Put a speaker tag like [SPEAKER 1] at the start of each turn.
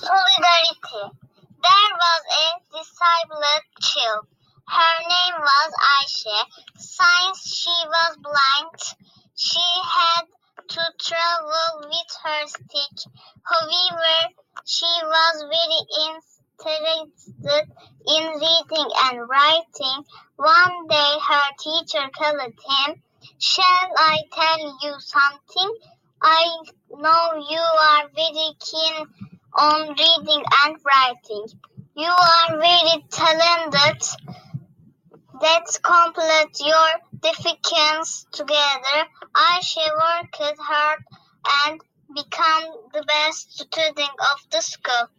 [SPEAKER 1] Solidarity. There was a disabled child. Her name was Aisha. Since she was blind, she had to travel with her stick. However, she was very interested in reading and writing. One day her teacher told him, "Shall I tell you something? I know you are very keen on reading and writing. You are very talented. Let's complete your definitions together." Aisha worked hard and became the best student of the school.